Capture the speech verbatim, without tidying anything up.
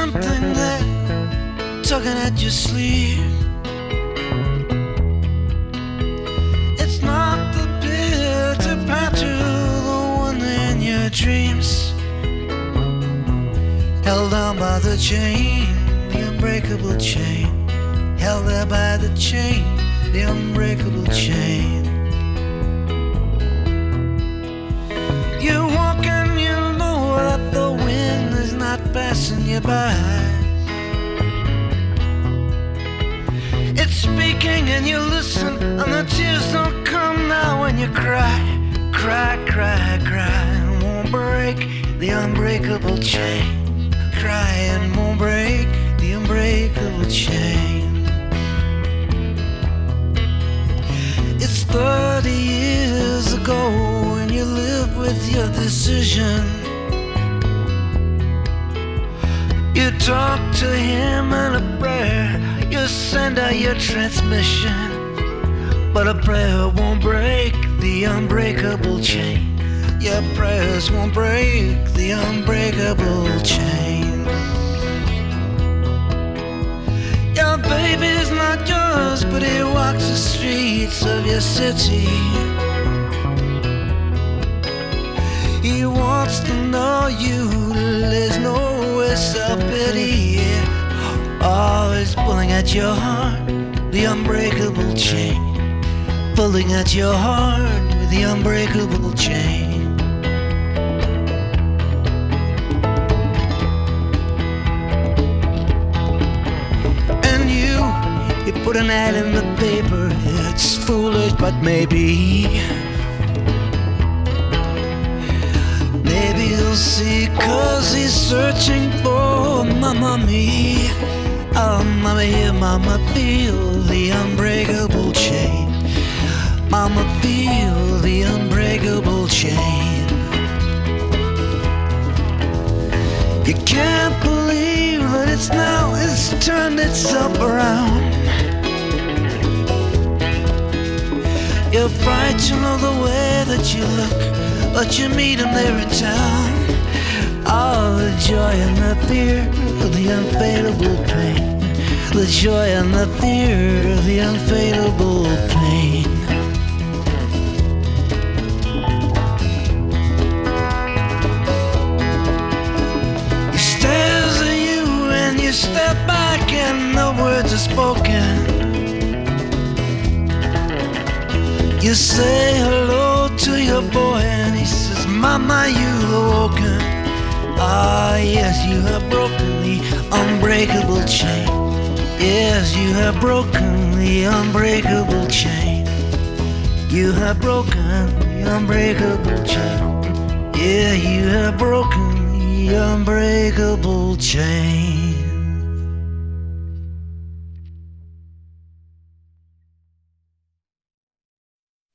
something that tugging at your sleeve. It's not the bitter panther, the one in your dreams, held on by the chain, the unbreakable chain, held there by the chain, the unbreakable chain. You walk and you know that the wind is not passing you by. It's speaking and you listen, and the tears don't come now when you cry, cry, cry, cry, and won't break the unbreakable chain. Cry and won't break the unbreakable chain. It's thirty years ago when you lived with your decision. You talk to him in a prayer, you send out your transmission, but a prayer won't break the unbreakable chain. Your prayers won't break the unbreakable chain. Your baby's not yours, but he walks the streets of your city. He wants to know you, there's no self-pity. Always pulling at your heart, the unbreakable chain. Pulling at your heart with the unbreakable chain. And you, you put an ad in the paper, it's foolish but maybe. Maybe he'll see, cause he's searching for Mama Me. Oh, Mama here, Mama feel the unbreakable chain. Mama feel the unbreakable chain. You can't believe that it's now, it's turned itself around. You're frightened of the way that you look, but you meet him there in town. Oh, the joy and the fear of the unfadable pain. The joy and the fear of the unfadable pain. He stares at you and you step back and the words are spoken. You say hello to your boy and he says, Mama, you've awoken. Ah, yes, you have broken the unbreakable chain. Yes, you have broken the unbreakable chain. You have broken the unbreakable chain. Yeah, you have broken the unbreakable chain.